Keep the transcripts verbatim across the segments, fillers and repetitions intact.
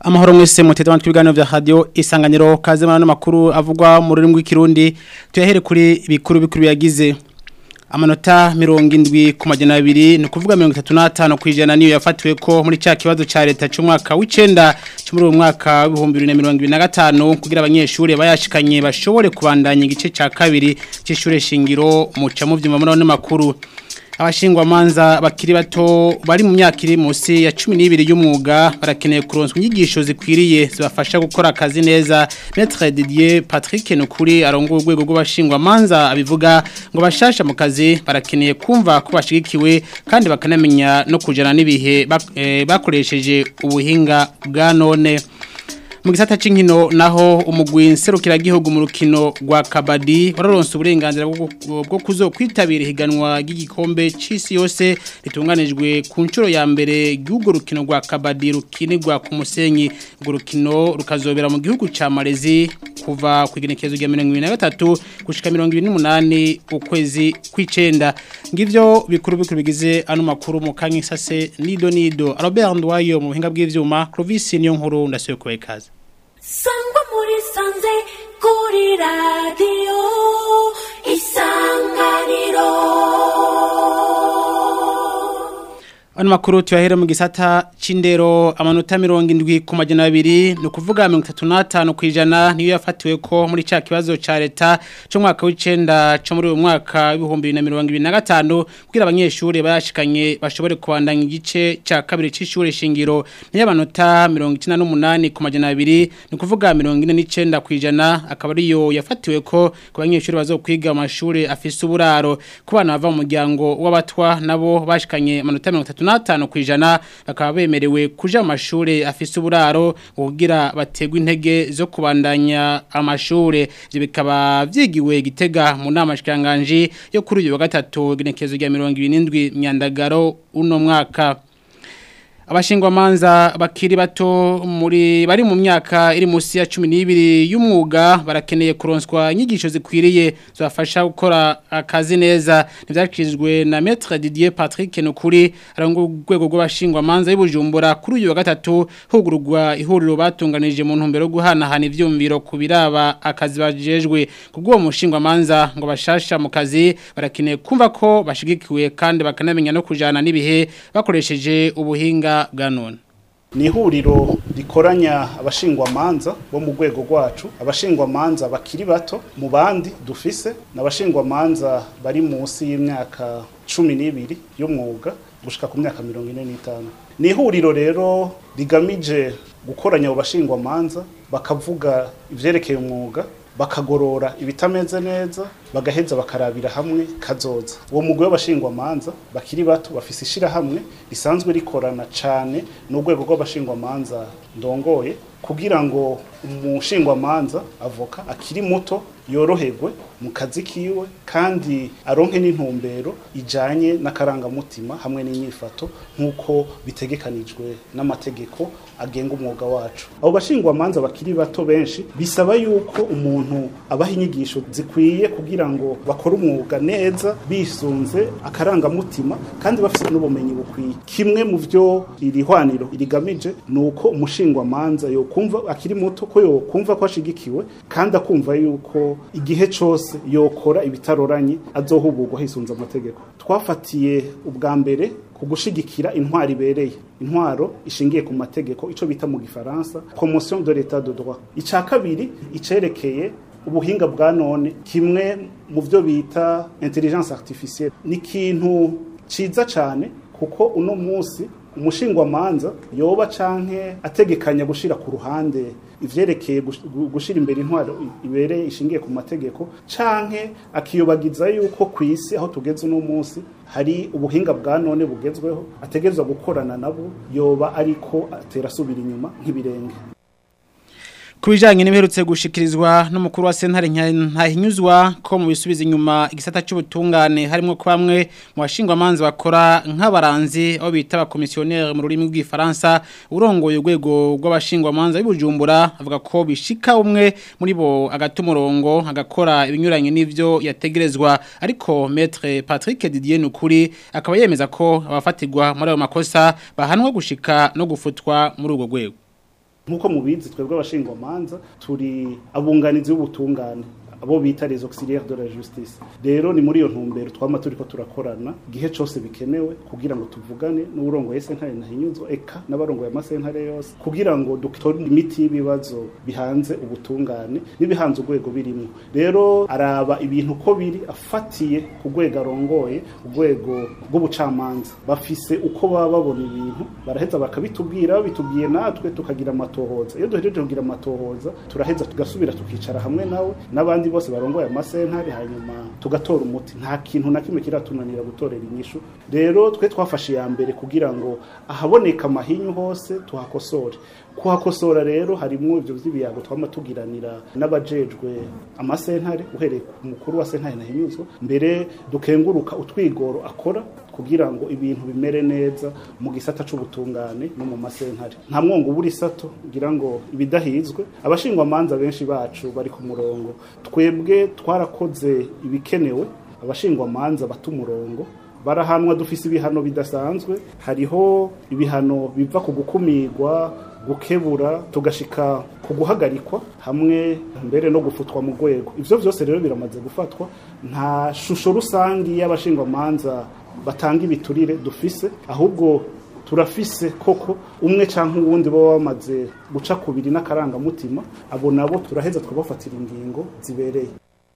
Amahoro mwese muteze amatwi ibiganiro vya radio Isanganiro kaze mana makuru avugwa mu rurimi rw'ikirundi tuyahere kuri bikuru bikuru yagize amanota mirongo indwi ku majana abiri no kuvuga mirongo itatu n'atanu kwijana niyo yafatiwe ko muri ca kibazo ca leta cy'umwaka w'icenda cyo muri uwo mwaka w'ibihumbi bibiri na mirongo ibiri na gatanu kugira abanyeshuri bayashikanye bashobore kubandanya igice ca kabiri c'ishure shingiro mu ca mu vyuma muri makuru abashingwa manza bakiri bato bari mu myaka iri munsi ya cumi n'ibiri y'umwuga barakeneye kuronswa inyigisho zikwiriye zibafasha gukora akazi neza Maître Didier Patrick Nukuri arongoye urwego rw'abashingwa manza abivuga ngo bashasha mu kazi barakeneye kumva ko bashigikiwe kandi bakanamenya no kujana n'ibihe bakoresheje ubuhinga bwa none mu gisata c'inkino naho umugwi nserukira gihugu mu rukino rwa kabadi bararonse uburenganzira bwo kuzo kwitabira higanwa ry'igikombe c'isi yose ritunganijwe ku ncuro ya mbere gihugu rukino rwa kabadi rukinirwa ku musenyi urwo rukino rukazobera mu gihugu ca Malezi kuva ku igenekerezo rya mirongo ibiri na gatatu gushika mirongo ibiri n'umunani ukwezi kw'icenda ngivyo bikuru bikuru bigize ano makuru mu kankisase nido nido Robert Ndwayo mu buhinga bw'ivyuma Clovis niyo nkuru ndasuye kubekaza Sangwa muri sanze kuri radio Isanganiro. Ano makuru tuyahere mu gisata c'indero amanota mirongo indwi ku majana abiri no kuvuga mirongo itatu n'atanu kwijana niyo yafatiwe ko muri ca kibazo ca leta cyo mwaka w'icenda cyo muri uwo mwaka w'ibihumbi bibiri na mirongo ibiri na gatanu kugira abanyeshuri bayashikanye bashobore kubandanya igice ca kabiri c'ishure shingiro niyo amanota mirongo icenda n'umunani ku majana abiri no kuvuga mirongo ine n'icenda kwijana akaba ariyo yafatiwe ko ku banyeshuri bazokwiga mu mashuri afise uburaro ku bana bava mu muryango w'abatwa nabo bashikanye amanota mirongo itatu n'atanu kwijana bakaba bemerewe kuja mu mashure afise uburaro kugira bategwe intege zo kubandanya amashure ivyo bikaba vyigiwe Gitega mu nama shikanganje yo kuri uyu wa gatatu igenekerezo rya mirongo ibiri n'indwi Myandagaro uno mwaka abashingwa manza bakiri bato muri bari mu myaka iri musi ya cumi n'ibiri y'umwuga barakeneye kuronswa inyigisho zikwiriye zibafasha gukora akazi neza nivyakizwe na Maître Didier Patrick Nukuri arango urwego rw'abashingwa manza y'Ibujumbura kuri uyu wa gatatu hugurugwa ihuriro batunganije mu ntumbero yo guhanahana ivyumviro kubiraba akazi bajejwe kubwo mushingwa manza ngo bashasha mu kazi barakeneye kumva ko bashigikiwe kandi bakanamenya no kujana n'ibihe bakoresheje ubuhinga bwa none ni ihuriro rikoranya abashingwa manza bo mu rwego rwacu abashingwa manza bakiri bato mu bandi dufise n'abashingwa manza bari munsi y'imyaka cumi n'ibiri y'umwuga gushika ku myaka mirongo ine n'itanu ni ihuriro rero rigamije gukoranya abo bashingwa manza bakavuga ivyerekeye umwuga bakagorora ibitameze neza bagaheza bakarabira hamwe kazoza uwo mugwi w'abashingwa manza bakiri bato bafise ishira hamwe risanzwe rikorana cane n'urwego rw'abashingwa manza ndongoye kugira ngo umushingwa manza avoka akiri muto yoroherwe mu kazi kiwe kandi aronke n'intumbero ijanye n'akarangamutima hamwe n'inyifato nk'uko bitegekanijwe n'amategeko agenga umwuga wacu abo bashingwa manza bakiri bato benshi bisaba yuko umuntu abaha inyigisho zikwiye kugira ngo bakore umwuga neza bisunze akarangamutima kandi bafite n'ubumenyi bukwiye kimwe mu vyo iri hwaniro irigamije nuko umushingwa manza yo kumva akiri muto ko yo kumva ko ashigikiwe kandi akumva yuko igihe cyose yokora ibitaroranye azohubugwa hisunza amategeko twafatiye ubwa mbere ku gushigikira intwari ibereye intwaro ishingiye ku mategeko ico bita mu gifaransa promotion de l'état de droit ica kabiri icerekeye ubuhinga bwa none kimwe mu byo bita intelligence artificielle ni kintu ciza cyane kuko uno munsi umushingwa manza yoba canke ategekanya gushira ku ruhande ivyerekeye gushira imbere intwaro ibereye ishingiye ku mategeko canke akiyobagiza yuko kwisi aho tugeze uno munsi hari ubuhinga bwa none bugezweho ategerezwa gukorana nabo yoba ariko atera subira inyuma nk'ibirenge Kubijanye n'ibiherutse gushikirizwa n'umukuru wa sentare ntahinyuzwa ko mu bisubiza inyuma igisata cy'ubutungane harimo ko bamwe mu bashingwa manzi bakora nk'abaranzi aho bita abakomisiyoneri mu rurimi rw'ifaransa urongoye urwego rw'abashingwa manzi b'Ibujumbura avuga ko bishika umwe muri bo agata umurongo agakora ibinyuranye n'ivyo yategerezwa ariko Maître Patrick Didier Nukuri akaba yemeza ko abafatirwa muri ayo makosa bahanwa gushika no gufutwa muri urwo rwego nkuko mubizi twebwe abashingwamanza turi abunganizi b'ubutungane abo bita les auxiliaires de la justice. Rero ni muri iyo ntumbero twama turiko turakorana gihe cyose bikenewe kugira ngo tuvugane n'urongo ya sentare nahinyuzwa eka n'abarongo ya masentare yose kugira ngo dukitore imiti y'ibibazo bihanze ubutungane n'ibihanze urwego birimo. Rero araba ibintu ko biri afatiye ku rwego arongoye urwego rw'ubucamanza bafise uko baba babona ibintu baraheza bakabitubwira bitubwiye natwe tukagira amatohoza. Iyo duhejeje kugira amatohoza turaheza tugasubira tukicara hamwe nawe n'abandi bose barongoye amasentare hanyuma tugatora umuti. Nta kintu na kimwe kiratunanira gutorera inyishu. Rero twe twafashe ya mbere kugira ngo ahaboneka amahinyu hose tuhakosore. Kuhakosora rero harimo ivyo vy'ibiyago twama tugiranira n'abajejwe amasentare uhereye ku mukuru wa sentare nahinyuzwa mbere dukenguruka utwigoro akora kugira ngo ibintu bimere neza mu gisata c'ubutungane no mu masentare. Nta mwongo buri sato ngira ngo ibidahizwe abashingwa manza benshi bacu bari ku murongo. Twebwe twarakoze ibikenewe abashingwa manza batumurongo barahanwa dufise ibihano bidasanzwe. Hariho ibihano biva ku gukumirwa gukebura tugashika ku guhagarikwa hamwe mbere no gufutwa mu rwego. Ivyo vyose rero biramaze gufatwa. Nta shusho rusangi y'abashingwa manza batanga ibiturire dufise ahubwo turafise koko umwe canke uwundi bo bamaze guca kubiri n'akaranga mutima abo nabo turaheza twabafatira ingingo zibereye.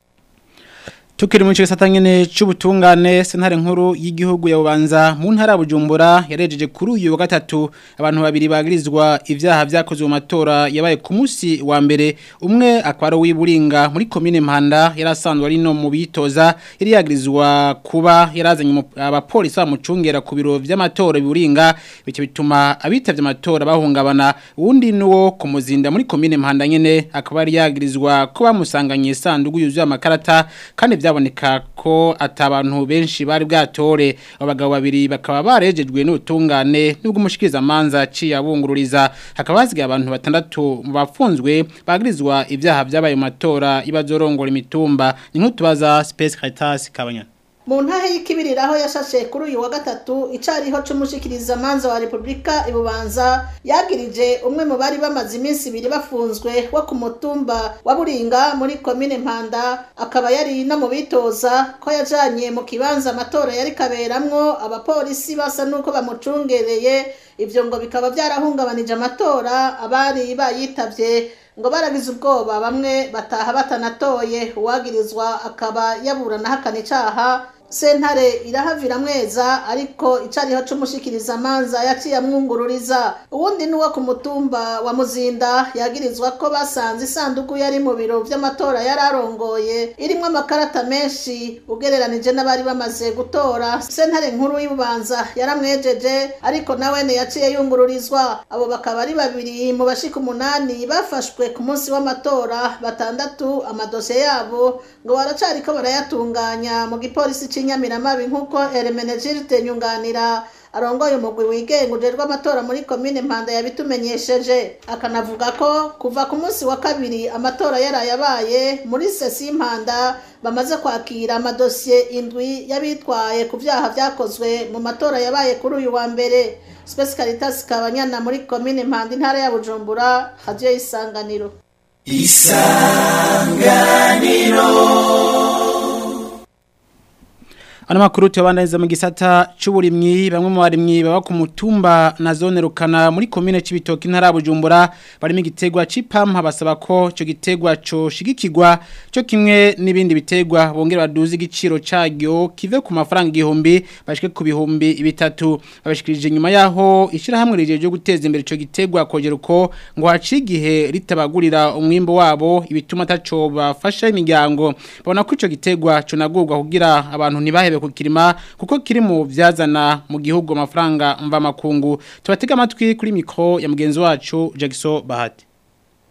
Tukiri mu gisata nyene c'ubutungane sentare nkuru y'igihugu ya Bubanza mu ntara Bujumbura yarejeje kuri uyu wa gatatu abantu babiri bagirizwa ivyaha vyakozwe mu matora yabaye ku munsi wa mbere. Umwe akwaro w'iburinga muri commune Mpanda yarasanzwe ari no mu bitoza yari yagirizwa kuba yarazanye abapolisi bamucungera ku biro vy'amatora biburinga bice bituma abitavye amatora bahungabana. Uwundi nuwo ku muzinda muri commune Mpanda nyene akaba yari yagirizwa ko bamusanganye sandugu yuzuye amakarata kandi byaboneka ko atabantu benshi bari bwatore. Abagabo babiri bakaba barejejwe n'ubutungane nubwo umushikiriza manza ciye abungururiza. Hakaba hazigaye abantu batandatu mu bafunzwe bagirizwa ivyaha vyabaye mu matora ibazorongora imitumba. Ni nkutubaza Space Caritas Kabanyana. Mu ntahe y'ikibiriraho yashashe kuri uyu wa gatatu icariho c'umushikiriza manza wa Republika Ibubanza yagirije umwe mu bari bamaze iminsi ibiri bafunzwe wo ku mutumba wa Buringa muri commune Mpanda akaba yari no mu bitoza ko yajanye mu kibanza amatora yari kaberamwo abapolisi basa nuko bamucungereye. Ivyo ngo bikaba byarahungabanije amatora abari bayitavye ngo baragize ubwoba bamwe bataha batanatoye. Uwagirizwa akaba yaburana hakana icaha sentare irahavira mweza ariko icariho c'umushikiriza manza yaciye amwungururiza. Uwundi nuwo ku mutumba wa Muzinda yagirizwa ko basanze isanduku yari mu biro vy'amatora yararongoye irimwe amakarata menshi ugereranije n'abari bamaze gutora. Sentare nkuru y'Ibubanza yaramwejeje ariko nawene yaciye yungururizwa. Abo bakaba ari babiri mu bashika umunani bafashwe ku munsi w'amatora. Batandatu amadosiye yabo ngo baracariko barayatunganya mu gipolisi Nyamiramabi nkuko Hermenegilde Nyunganira arongoye umugwi wigenga ujerwa amatora muri commune Mpanda yabitumenyesheje. Akanavuga ko kuva ku munsi wa kabiri amatora yarayabaye muri sesi Mpanda bamaze kwakira amadosiye indwi yabitwaye ku vyaha vyakozwe mu matora yabaye kuri uyu wa mbere. Space Caritas Kabanyana muri commune Mpanda intara ya Bujumbura. Radio Isanganiro. Isanganiro. Ana makuru tubandaniza mu gisata c'uburimyi. Bamwe mu barimyi baba ku mutumba na zone Rukana muri commune c'Ibitoki ntara Bujumbura barimo igitegwa c'ipampa basaba ko cyo gitegwa cyo shigikirwa cyo kimwe n'ibindi bitegwa bongera baduza igiciro cagyo kive ku mafaranga igihumbi bashike ku bihumbi bitatu. Babashikirije nyuma yaho ishira hamwe rije ryo guteza imbere cyo gitegwa kogera uko ngo haci gihe ritabagurira umwimbo wabo ibituma taco bafasha imiryango. Babona ko ico gitegwa cyo nagurwa kugira abantu ntibahe kukirima kuko kiri mu vyazana mu gihugu amafaranga mva makungu. Tubatega amatwi kuri mikro ya mugenzi wacu Jackson Bahati.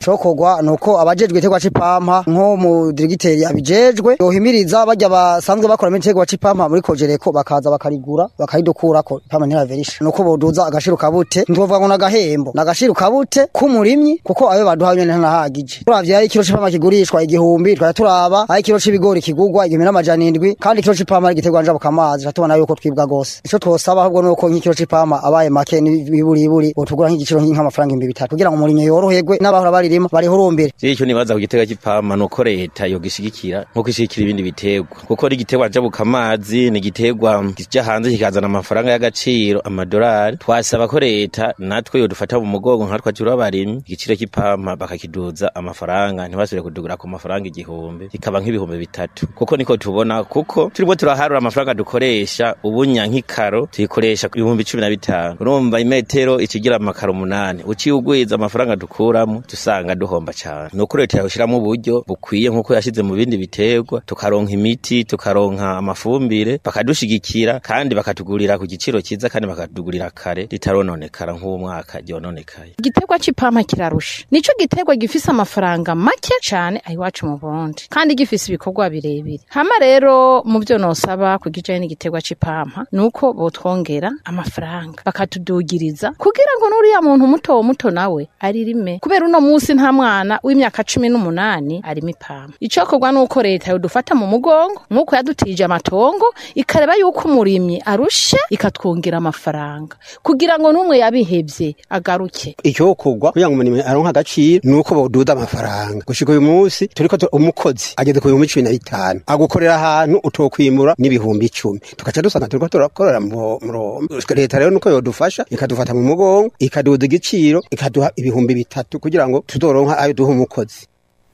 cokogwa nuko abajejwe itegwa c'ipampa nko mu dirigiteri abijejwe yohimiriza bajya basanzwe bakora itegwa c'ipampa muri kojereko bakaza bakarigura bakayidukurako ipampa ntiraverisha nuko boduza agashiro kabute ndovuga ngo nagahembo nagashiro kabute kumurimyi kuko ayo baduha nyene ntanahagije turavye ari kilo c'ipampa kigurishwa igihumbi twaya turaba ari kilo c'ibigori kigurwa igihumbi n'amajana indwi kandi kilo c'ipampa ari gitegwa njabo kamazi tatubona yuko twibwa gose ico twosaba ahubwo nuko nk'ikilo c'ipampa abaye make n'ibiburi iburi botugura nk'igiciro nk'amafaranga ibihumbi bitatu kugira ngo umurimyi yoroherwe n'abahora baririma barihurumbire icyo nibaza ku gitega c'ipampa nuko leta yo gishigikira nko kwishikira ibindi bitegwa kuko ari gitegwa njabo kamazi ni gitegwa kija hanze kikazana amafaranga y'agaciro amadolari twasaba ko leta natwe yo dufata mu mugongo nka twacura abarimyi igiciro c'ipampa bakakiduza amafaranga ntibasubire kudugura ku mafaranga igihumbi kikaba nk'ibihumbi bitatu kuko niko tubona kuko turimo turaharura amafaranga dukoresha ubunya nk'ikaro tuyikoresha ku ibihumbi cumi na bitanu urumva imetero ikigira amakaro umunani uciye ugwiza amafaranga dukuramo dusanga duhomba cyane nuko leta yashiramo uburyo bukwiye nkuko yashize mu bindi bitegwa tukaronka imiti tukaronka amafumbire bakadushigikira kandi bakatugurira ku giciro cyiza kandi bakatugurira kare ritarononekara nk'uwo mwaka ryononekaye igitegwa c'ipampa kirarusha nico gitegwa gifise amafaranga make cyane ayiwacu mu Burundi kandi gifise ibikorwa birebire hama rero mu byo nosaba kugijanye n'igitegwa c'ipampa nuko botwongera amafaranga bakatudugiriza kugira ngo nuriya muntu muto muto nawe aririme kubera uno munsi nta mwana w'imyaka cumi n'umunani arimo ipampa icokorwa nuko leta yodufata mu mugongo nkuko yadutije amatongo ikareba yuko umurimyi arushe ikatwongera amafaranga kugira ngo numwe yabihevye agaruke icyokorwa kugira ngo umuntu aronka agaciro nuko boduda amafaranga gushika uyu munsi turiko umukozi ageze ku bihumbi cumi na bitanu agukorera ahantu utokwimura n'ibihumbi icumi tukaca dusanga turiko turakorera mu leta rero nuko yodufasha ikadufata mu mugongo ikaduza igiciro ikaduha ibihumbi bitatu kugira ngo tuzoronka ayo duha umukozi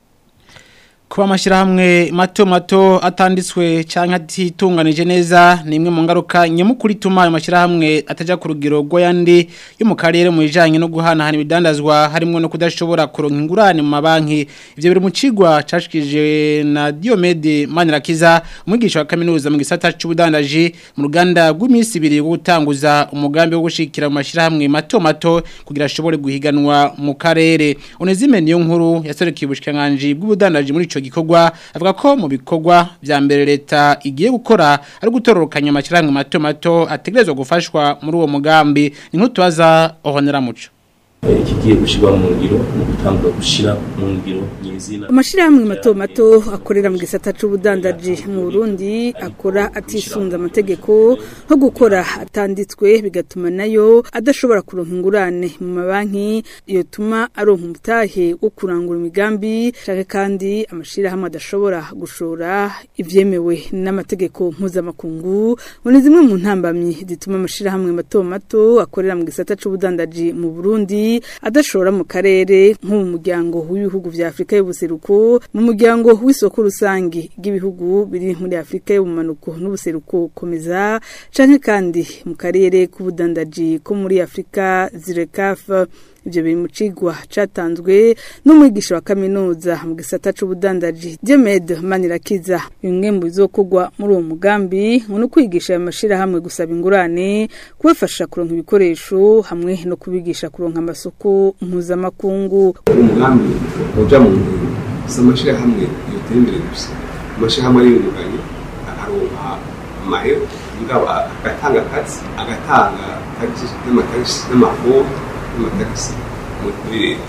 kuba amashirahamwe mato mato atanditswe canke atitunganije neza ni imwe mu ngaruka nyamukuru ituma ayo mashirahamwe ataja ku rugero rw'ayandi yo mu karere mu bijanye no guhanahana ibidandazwa harimo no kudashobora kuronka ingurane mu mabanki ivyo biri mu cigwa cashikije na Diomede Manirakiza umwigisha wa kaminuza mu gisata c'ubudandaji mu ruganda rw'iminsi ibiri rwo gutanguza umugambi wo gushikira mu mashirahamwe mato mato kugira ashobore guhiganwa mu karere Onezime niyo nkuru yaserukiye ubushikanganje bw'ubudandaji muri gikorwa avuga ko mu bikorwa vya mbere leta igiye gukora ari gutororokanya amashirahamwe mato mato ategerezwa gufashwa muri uwo mugambi ni nkutubaza ohonera muco ikigiye gushirwa mu ngiro mu gutangura gushira mu ngiro nyizina amashirahamwe mato mato akorera mu gisata c'ubudandaji mu Burundi akora atisunza amategeko nko gukora atanditswe bigatuma nayo adashobora kuronka ingurane mu mabanki yotuma aronka umutahe wo kurangura imigambi canke kandi amashirahamwe adashobora gushora ivyemewe n'amategeko mpuzamakungu ni zimwe mu ntambamyi zituma amashirahamwe mato mato akorera mu gisata c'ubudandaji mu Burundi adashora mu karere nko mu muryango w'ibihugu vya Afrika y'ubuseruko mu muryango w'isoko rusangi ry'ibihugu biri muri Afrika y'ubumanuko n'ubuseruko komeza canke kandi mu karere k'ubudandaji ko muri Afrika Zirekaf ivyo biri mu cigwa catanzwe n'umwigisha wa kaminuza mu gisata c'ubudandaji Diomede Manirakiza bimwe mu bizokogwa muri uwo mugambi ngo kwigisha amashira hamwe gusaba ingurane kubafasha kuronka ibikoresho hamwe no kubigisha kuronka amasoko mpuzamakungu umugambi uja mu samashira hamwe yotembere gusa amashira hamwe y'ingurane aronka amahero ngaba agatanga akazi agatanga akazi n'amakazi n'amaforo n'amataxi muri leta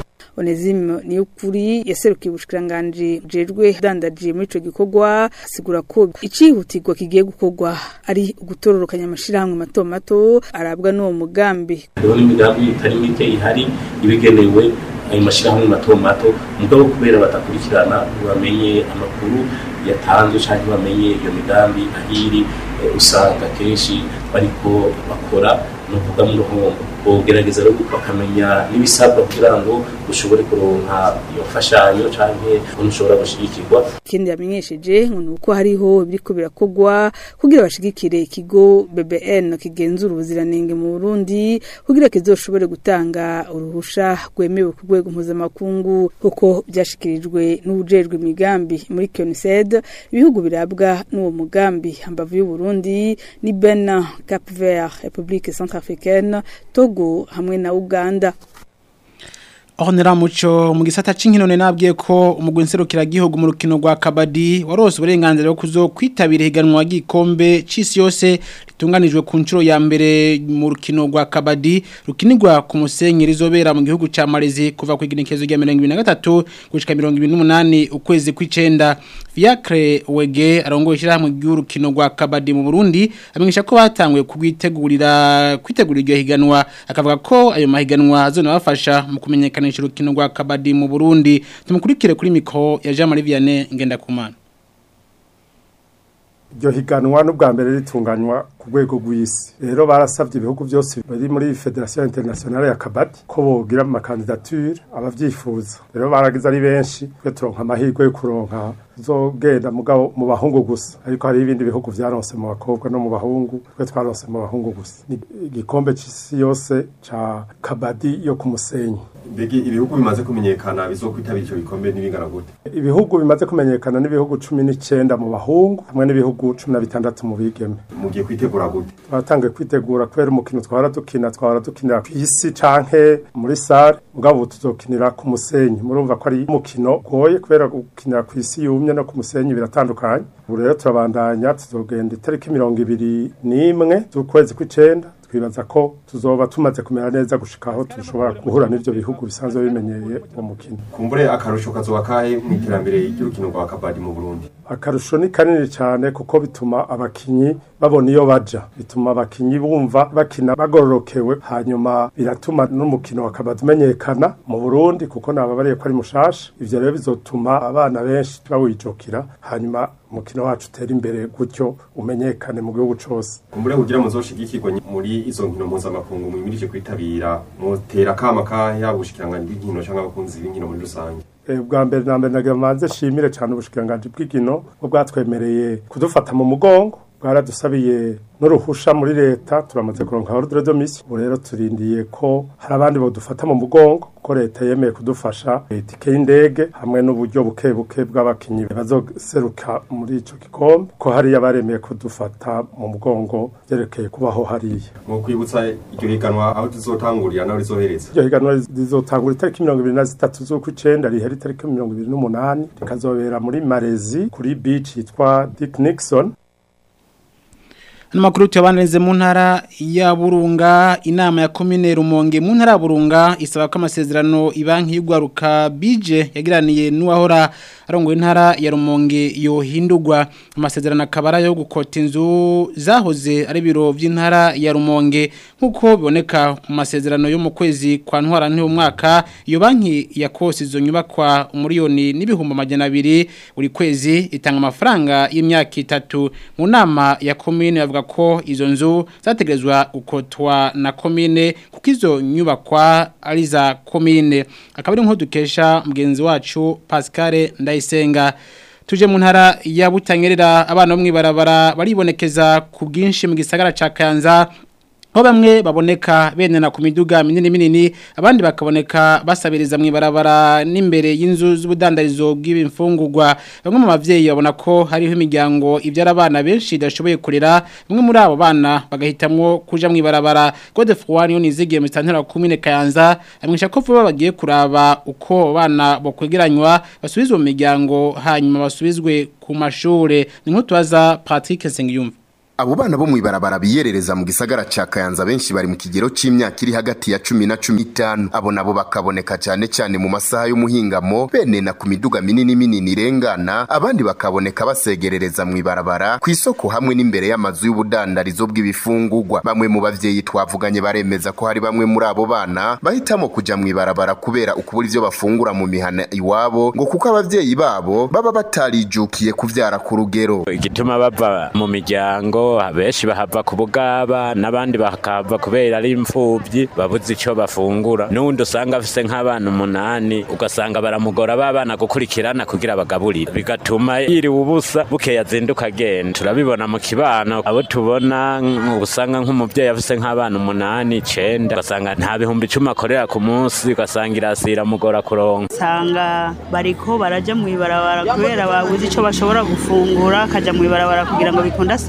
Onezime ni ukuri yaserukiye ubushikiranganje jejwe dandaje muri ico gikorwa asigura ko icihutirwa kigiye gukorwa ari ugutororokanya amashirahamwe mato mato arabwa n'uwo mugambi rero imigambi itari mike ihari ibigenewe ayo mashirahamwe mato mato mugabo kubera batakurikirana bamenye amakuru yatanzwe cyangwa bamenye iyo migambi ahiri usanga kenshi bariko bakora no kuvuga mu ruhombo bogerageza rero bakamenya n'ibisabwa kugira ngo ushobore kuronka iyo fashanyo canke ushobora gushigikirwa kindi yamenyesheje ngo nuko hariho biriko birakogwa kugira bashigikire ikigo B B N kigenzura ubuziranenge mu Burundi kugira kizoshobore gutanga uruhusha rwemewe ku rwego mpuzamakungu kuko byashikirijwe n'ubujejwe imigambi muri CONICED ibihugu birabwa n'uwo mugambi hambavu y'u Burundi ni Benin, Cap Vert, République Centrafricaine, Togo hamwe na Uganda. Honera muco mu gisata c'inkino nabwiye ko umugwi nserukira gihugu mu rukino rwa kabadi warose uburenganzira bwo kuzo kwitabira higanwa gikombe cisi yose ritunganijwe ku ncuro ya mbere mu rukino rwa kabadi rukinirwa ku musenyi rizobera mu gihugu ca Malezi kuva ku igenekerezo rya mirongo ibiri na gatatu gushika mirongo ibiri n'umunani ukwezi kw'icenda. Fiacre Wege arongoye ishyirahamwe ry'urukino rwa kabadi mu Burundi amenyesha ko batanguye kugwitegurira kwitegurira iryo higanwa akavuga ko ayo mahiganwa azonabafasha mu kumenyekana urukino rwa kabadi mu Burundi. Tumukurikire kuri mikro ya Jean Marie Vianney Ngendakumana. Iryo higanwa n'ubwa mbere ritunganywa ku rwego rw'isi. Rero barasabye ibihugu byose bari muri Federation Internationale ya Kabadi ko bogira mu makandidature abavyifuza. Rero baragize ari benshi twe turonka amahirwe yo kuronka zogenda mugabo mu bahungu gusa, ariko hari ibindi bihugu vyaronse mu bakobwa no mu bahungu, twe twaronse mu bahungu gusa. Ni igikombe c'isi yose ca Kabadi yo ku musenyi. Mbege ibihugu bimaze kumenyekana bizokwitabira icyo bikombe n'ibingana gute? Ibihugu bimaze kumenyekana n'ibihugu cumi n'icenda mu bahungu hamwe n'ibihugu cumi na bitandatu mu bigeme. Mugiye kwitegura gute? Twatangiye kwitegura kubera umukino twara dukina twara dukinira kw'isi canke muri sare, mugabo tuzokinira ku musenyi. Murumva ko ari umukino goye kubera gukinira kw'isi yumye no ku musenyi biratandukanye. Ubu rero turabandanya tuzogenda itariki mirongo ibiri n'imwe z'ukwezi kw'icenda. Twibaza ko tuzoba tumaze kumera neza gushikaho tushobora guhura n'ivyo bihugu bisanzwe bimenyeye mu mukino. Kumbure akarusho kazoba kahe mu iterambere ry'urukino rwa kabadi mu Burundi? Akarusho ni kanini cyane kuko bituma abakinyi babona iyo baja, bituma abakinyi bumva bakina bagororokewe, hanyuma biratuma n'umukino wa kabadi umenyekana mu Burundi kuko nababariye ko ari mushasha. Ivyo rero bizotuma abana benshi bawijokira, hanyuma umukino wacu utera imbere gutyo umenyekane mu gihugu cyose. Kumbure kugira muzoshigikirwa muri izo nkino mpuzamakungu mwimirije kwitabira, mutera kama kahe abushikiranganje bw'inkino cyangwa abakunzi b'inkino muri rusange? Bwa mbere na mbere nagamanze shimire cyane ubushikiranganje bw'igino bwo bwatwemereye kudufata mu mugongo, bwaradusabiye n'uruhusha muri leta, turamaze kuronka ordre de mission. Rero turindiye ko hari abandi bodufata mu mugongo ko leta yemeye kudufasha itike y'indege hamwe n'uburyo buke buke bw'abakinyi bazoseruka muri ico gikombe, ko hari abaremeye kudufata mu mugongo byerekeye kubaho hariya. Mu kwibutsa iryo higanwa aho tuzotangurira naho rizohereza? Iryo higanwa rizotangura itariki mirongo ibiri na zitatu z'ukw'icenda rihera itariki mirongo ibiri n'umunani, rikazobera muri Malezi kuri beach yitwa Dick Nixon. Amakuru tuyabanirize mu ntara ya Burunga. Inama ya komine Rumonge mu ntara ya Burunga isaba ko amasezerano ibanki y'ugwaruka bije yagiraniye n'uwahora arongoye intara ya Rumonge yohindurwa. Amasezerano akabara yo gukota inzu zahoze ari biro by'intara ya Rumonge nkuko biboneka mu masezerano yo mu kwezi kwa ntwara nti umwaka. Iyo banki yakose izo nyubakwa umuriyoni n'ibihumbi amajana abiri buri kwezi, itanga amafaranga y'imyaka itatu. Mu nama ya komine yavuga ko izo nzu zategerezwa gukotwa na komine kuko izo nyubakwa ari za komine. Akaba ari nko dukesha mugenzi wacu Pascal Ndayisenga. Tuje mu ntara ya Butanyerera, abana bo mwibarabara baribonekeza ku bwinshi mu gisagara ca Kayanza, aho bamwe baboneka benena ku miduga minini minini, abandi bakaboneka basabiriza mwibarabara n'imbere y'inzu z'ubudandarizo bw'ibifungurwa. Bamwe mu bavyeyi babona ko hariho imiryango ibyara abana benshi idashoboye kurera, bamwe muri abo bana bagahitamwo kuja mwibarabara. Godefroid Nizigiye mu Santara komine Kayanza amwisha ko vuba bagiye kuraba uko bana bokwegeranywa basubizwe mu miryango hanyuma basubizwe ku mashure. Ni nko tubaza Patrick Sengiyumva. Abo bana bo mwibarabara biyerereza mu gisagara ca Kayanza benshi bari mu kigero c'imyaka iri hagati ya cumi na cumi n'itanu. Abo nabo bakaboneka cyane cyane mu masaha y'umuhingamo benena ku miduga minini minini irengana, abandi bakaboneka basegerereza mwibarabara ku isoko hamwe n'imbere y'amazu y'ubudandarizo bw'ibifungurwa. Bamwe mu bavyeyi twavuganye baremeza ko hari bamwe muri abo bana bahitamo kuja mwibarabara kubera ukubura ivyo bafungura mu mihana iwabo, ngo kuko abavyeyi babo baba batarijukiye kuvyara ku rugero. Igituma bava mu miryango abenshi bahava ku bugaba, n'abandi bakava kubera ari imfubyi babuze ico bafungura. Nundi usanga afise nk'abana umunani ugasanga baramugora babana gukurikirana kugira bagaburire, bigatuma yiri ubusa buke yazinduka agenda. Turabibona mu kibano, abo tubona usanga nk'umuvyeyi afise nk'abana umunani icenda ugasanga nta bihumbi icumi akorera ku munsi, ugasanga irasira mugora kuronka. Sanga bariko baraja mwibarabara kubera babuze ico bashobora gufungura, kaja mwibarabara kugira ngo bikunda segerere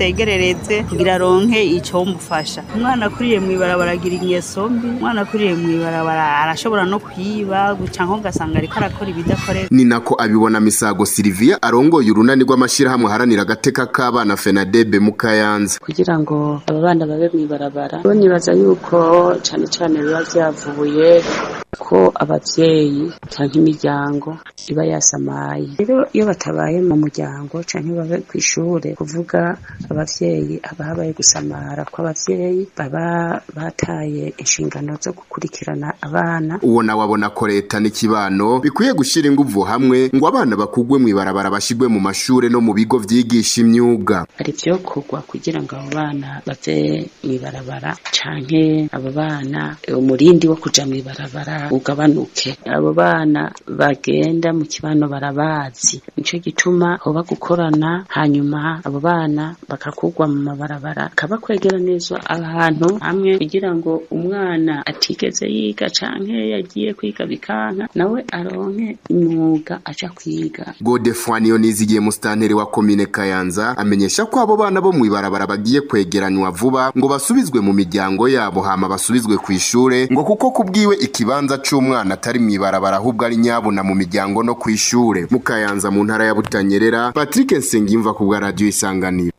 hageze kugira ronke ico mufasha umwana kuriye mwibarabara agira ingeso mbi umwana kuriye mwibarabara arashobora no kwiba gucanko gasanga ariko arakora ibidakorera ni nako abibona Misago Silvia arongoye urunani rw'amashirahamwe haranira agateka k'abana Fenadebe mu Kayanza kugira ngo aba bana babe mwibarabara bo nibaza yuko cane cane biba vyavuye ko abavyeyi canke imiryango iba yasamaye rero iyo batabaye mu muryango canke babe kwishure kuvuga abavyeyi abahabaye gusamara ko abavyeyi baba bataye inshingano zo gukurikirana abana uwo nawe abona ko leta n'ikibano bikwiye gushira inguvu hamwe ngo abana bakugwe mwibarabara bashigwe mu mashure no mu bigo vyigisha imyuga ari vyo kugwa kugira ngo abo bana bave mwibarabara canke abo bana umurindi wo kuja mwibarabara ugabanuke abo bana bagenda mu kibano barabazi nico gituma hoba gukorana hanyuma abo bana bakakugwa mu mabarabara kabakwegeranezwa ahantu hamwe kugira ngo umwana atigeze yiga canke yagiye kwiga bikanka nawe aronke imyuga aja kwiga Godefroid Nizigiye mustanteri wa commune Kayanza amenyesha ko abo bana bo mwibarabara bagiye kwegeranywa vuba ngo basubizwe mu miryango yabo hama basubizwe ku ishure ngo kuko kubwiwe ikibanza c'umwana atari mwibarabara ahubwo ari nyabona mu miryango no kwishure mu Kayanza mu ntara ya Butanyerera Patrick Nsengimva ku bwa radio Isanganiro.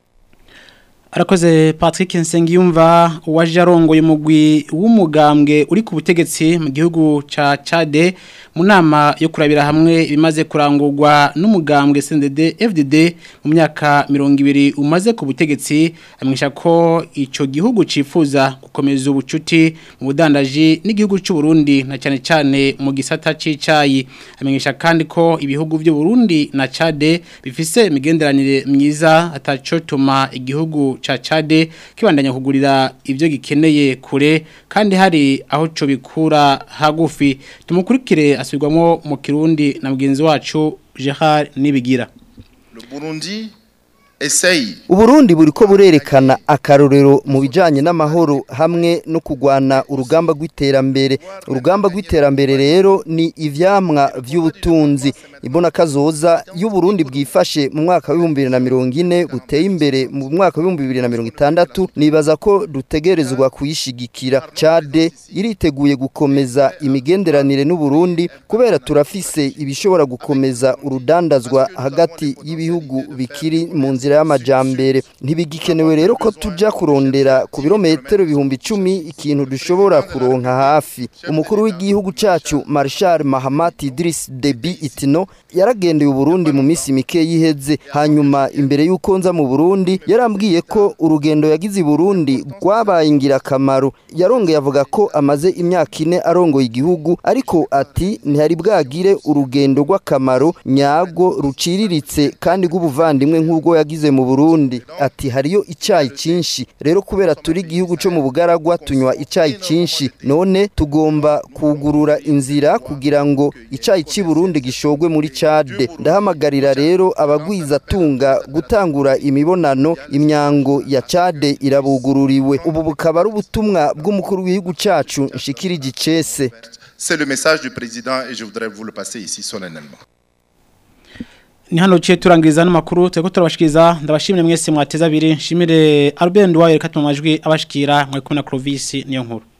Arakoze Patrick Nsengiyumva waje arongoye umugwi w'umugambwe uri ku butegetsi mu gihugu ca Chade mu nama yo kurabira hamwe bimaze kurangurwa n'umugambwe C N D D F D D mu myaka mirongo ibiri umaze ku butegetsi amenyesha ko ico gihugu cifuza gukomeza ubucuti mu budandaji n'igihugu cy'u Burundi na cyane cyane mu gisata c'icayi amenyesha kandi ko ibihugu by'u Burundi na Chade bifise imigenderanire myiza ataco tuma igihugu cha Chade kibandanya kugurira ivyo gikeneye kure kandi hari aho cyo bikura hagufi tumukurikire asubirwamo mu Kirundi na mugenzi wacu Gerard Nibigira. Le Burundi essaye Uburundi buriko burerekana akarorero mu bijanye n'amahoro hamwe no kugwana urugamba rw'iterambere urugamba rw'iterambere rero ni ivyamwa vy'ubutunzi ibona kazoza y'u Burundi bwifashe mu mwaka wa bibiri bibiri na mirongo ine buteye imbere mu mwaka wa bibiri bibiri na mirongo itandatu nibaza ko dutegerezwa kuyishigikira Chade iriteguye gukomeza imigenderanire n'u Burundi kubera turafise ibishobora gukomeza urudandazwa hagati y'ibihugu bikiri mu nzira y'amajambere ntibigikenewe rero ko tuja kurondera ku birometero ibihumbi icumi ikintu dushobora kuronka hafi umukuru w'igihugu cacu Marshal Mahamat Idriss Deby Itno yaragendeye u Burundi mu misi mike yiheze hanyuma imbere yuko nza mu Burundi yarambwiye ko urugendo yagize i Burundi rwabaye ingirakamaro yarongeye avuga ko amaze imyaka ine arongoye igihugu ariko ati ntihari bwagire urugendo rw'akamaro nyago ruciriritse kandi rw'ubuvandimwe nk'ubwo yagize mu Burundi ati hariyo icayi cinshi rero kubera turi igihugu cyo mu bugaragwa tunywa icayi cinshi none tugomba kugurura inzira kugira ngo icayi ci Burundi gishogwe muri Chade ndahamagarira rero abagwiza tunga gutangura imibonano imyango ya Chade irabugururiwe ubu bukaba ari ubutumwa bw'umukuru w'igihugu cacu nshikiri gicese. C'est le message du président et je voudrais vous le passer ici solennellement. Ni hano uciye turangiriza n'amakuru tureko turabashikiriza ndabashimire mwese mwateza abiri nshimire Albert Ndwaye reka tumajwi abashikira mwe kumwe na Clovis niyo nkuru.